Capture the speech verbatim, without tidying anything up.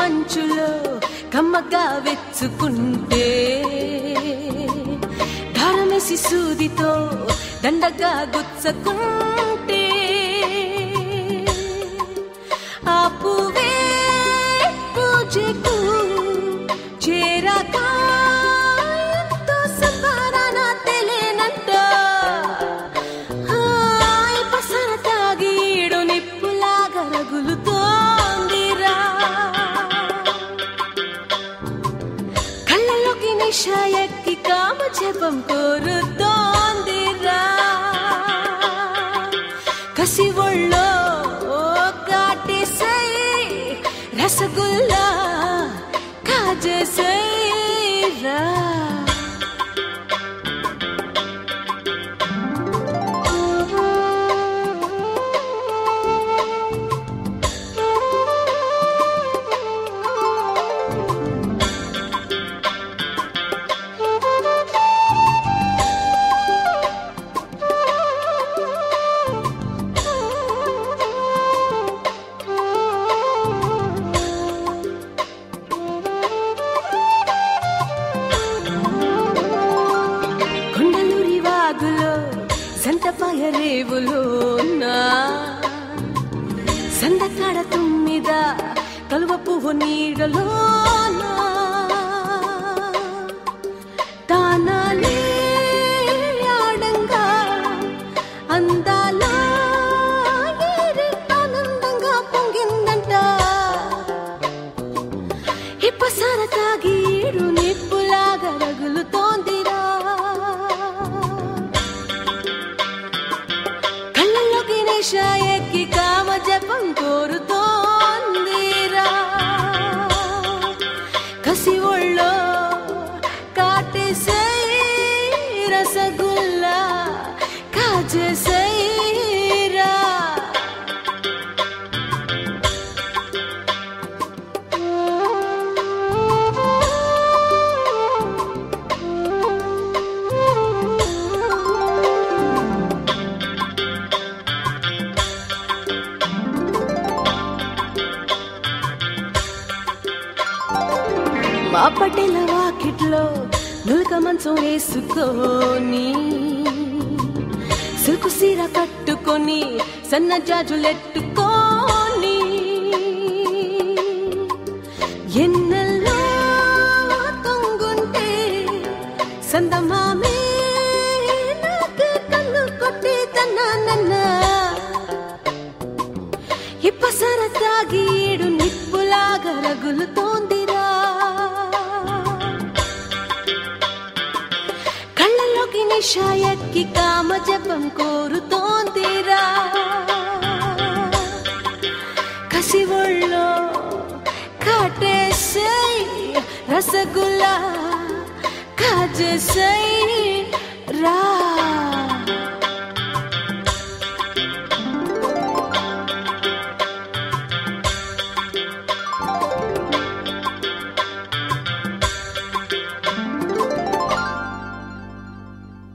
మంచులో కమ్మగా వెచ్చుకుంటే ధారమేసి సూదితో దండగా గుచ్చకుంటే ఆ పువ్వే పూజకు చేరాక ఎంతో సంబరాన తెలియనంట పసర తాగీడు నిప్పులాగా రగులుతోందిరా కళ్ళలోకి నిష ఎక్కి కామ జపం కోరుతోందిరా కసి ఒళ్ళో కాటేసై రసగుల్లా కాజేసైరా రేవులో సందకాడ తుమ్మిద కలువ పువ్వు నీడలో తానాలే ఆడంగా అందాల ఆనందంగా పొంగిందంట ఇప్పసార తాగీడు నిప్పులాగా రగులుతోందిరా ఎక్కి కామ జపం కోరుతోందిరా కసి ఒళ్ళో కాటేసై రసగుల్లా కాజేసైరా మా పటేల వాకిట్లో నులక మంచం వేసుకొని సిల్కు సీర కట్టుకొని సన్న జాజులెట్టుకొని ఎన్నెల్లో తొంగుంటే సందమామే నాకు కన్ను కొట్టి తన్నానన్న ఇప్పసర తాగీడు నిప్పులాగా రగులుతోందిరా నిష ఎక్కి కామ జపం కోరుతోందిరా కసి ఒళ్ళో కాటేసై రసగుల్లా కాజేసై రా